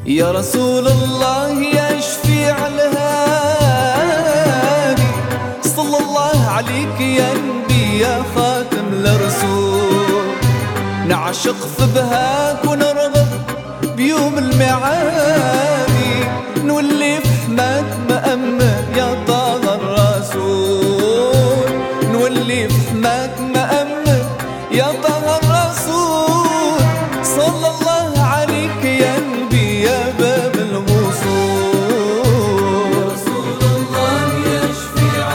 يا رسول الله يا شفيع الهادي، صلى الله عليك يا نبي يا خاتم الرسول. نعشق في بهاك ونرغب بيوم المعادي، نولي في حماك مأمن يا طه الرسول. نولي في حماك مأمن يا طه الرسول، صلى الله عليك يا نبي يا باب الوصول. يا رسول الله يا شفيع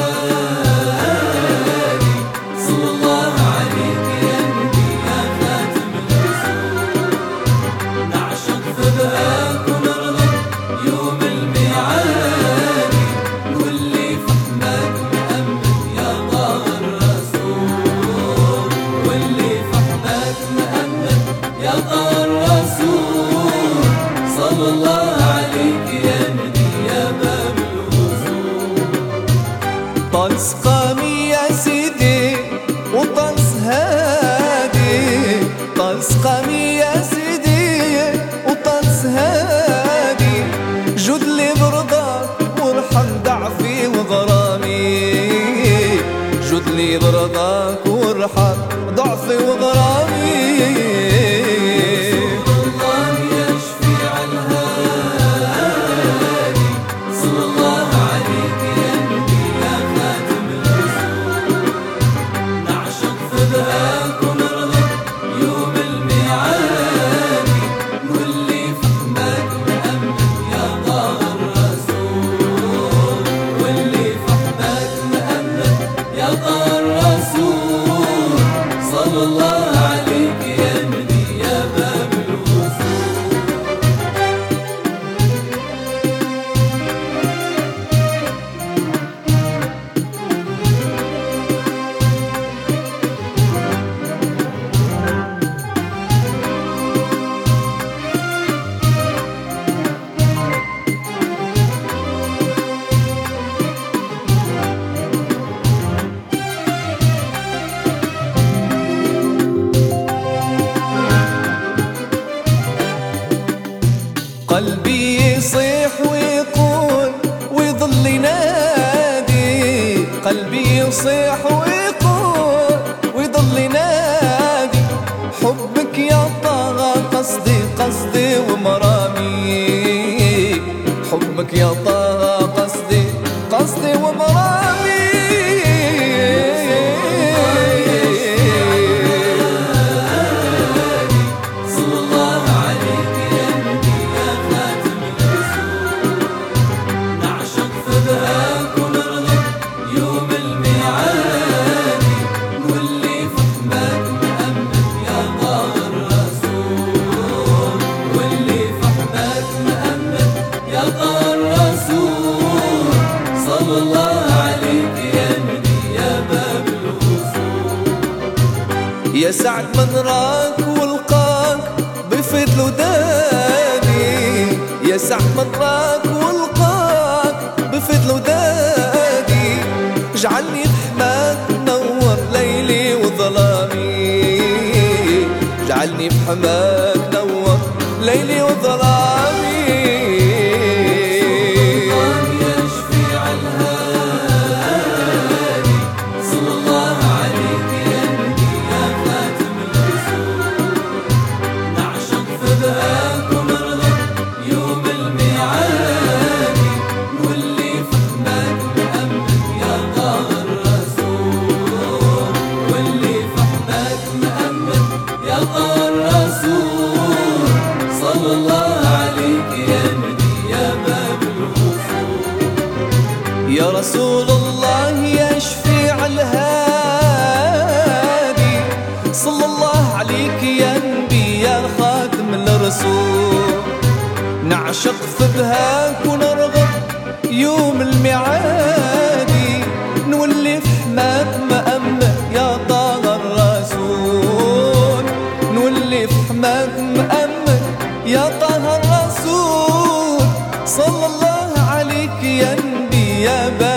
الهادي، صلى الله عليك يا نبي يا خاتم الرسول. نعشق في بهاك ونرغب يوم الميعاد، نولي في حماك مأمن يا طه الرسول. واللي في حماك مأمن يا طه الرسول، صلى الله عليك يا نبي يا باب الوصول. طال سقامي يا سيدي وطال سهادي، طال سقامي يا سيدي وطال سهادي، جد لي برضاك وارحم ضعفي وغرامي. جد لي برضاك وارحم ضعفي وغرامي. صلى الله عليك يا نبي يا باب الوصول. قلبي يصيح ويقول ويظل ينادي، قلبي يصيح ويقول ويظل ينادي، حبك يا طه قصدي قصدي ومرامي. حبك يا طه قصدي قصدي ومرامي. صلى الله عليك يا نبي يا باب الوصول. يا سعد من راك ولقاك بفضل وداني، يا سعد من راك ولقاك بفضل وداني، اجعلني في حماك نور ليلي وظلامي. اجعلني في حماك نور ليلي وظلامي. صلى الله عليك يا نبي يا باب الوصول. يا رسول الله يا شفيع الهادي، صلى الله عليك يا نبي يا خاتم الرسول. نعشق في بهاك ونرغب يوم المعادي، نولي في حماك مأمن يا طه الرسول. نولي في حماك مأمن يا طه الرسول، صلى الله عليك يا نبي يا